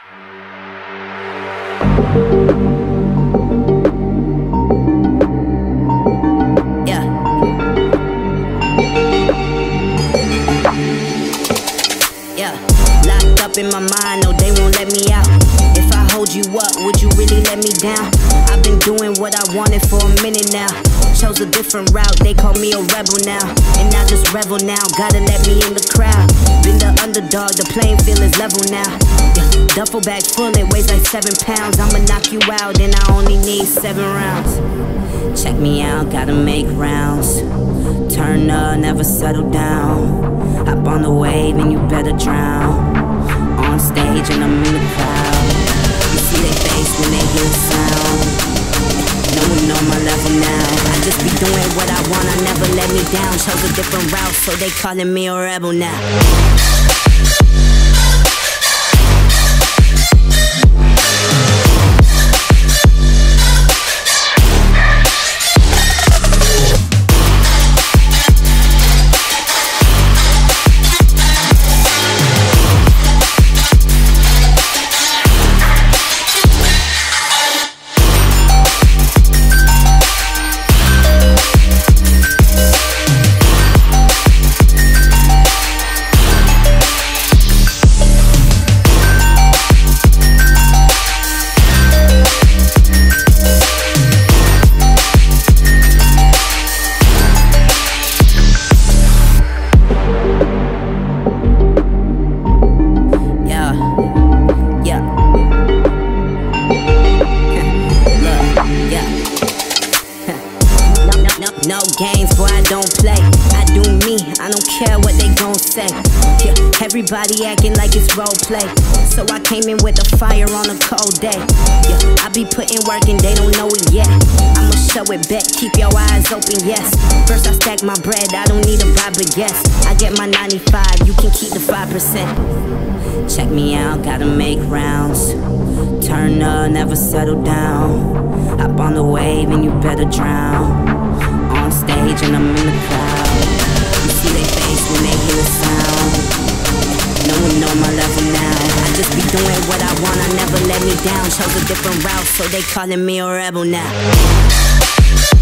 Yeah. Yeah. Locked up in my mind, no, they won't let me out. If I hold you up, would you really let me down? I've been doing what I wanted for a minute now. Chose a different route, they call me a rebel now. And I just revel now, gotta let me in the crowd. Been the underdog, the playing field is level now. Yeah. Duffel bag full, it weighs like 7 pounds. I'ma knock you out, and I only need 7 rounds. Check me out, gotta make rounds. Turn up, never settle down. Hop on the wave and you better drown. On stage and I'm in the crowd. You see their face when they hear the sound. No one know my level now. I just be doing what I want, I never let me down. Chose a different route, so they calling me a rebel now. No games, boy, I don't play. I do me, I don't care what they gon' say. Yeah, everybody acting like it's role play. So I came in with the fire on a cold day. Yeah, I be putting work and they don't know it yet. I'ma show it back, keep your eyes open, yes. First I stack my bread, I don't need a bribe, but yes. I get my 95, you can keep the 5%. Check me out, gotta make rounds. Turn up, never settle down. Hop on the wave and you better drown. On stage and I'm in the crowd. You see their face when they hear the sound. No one know my level now. I just be doing what I want, I never let me down. Chose a different route, so they calling me a rebel now.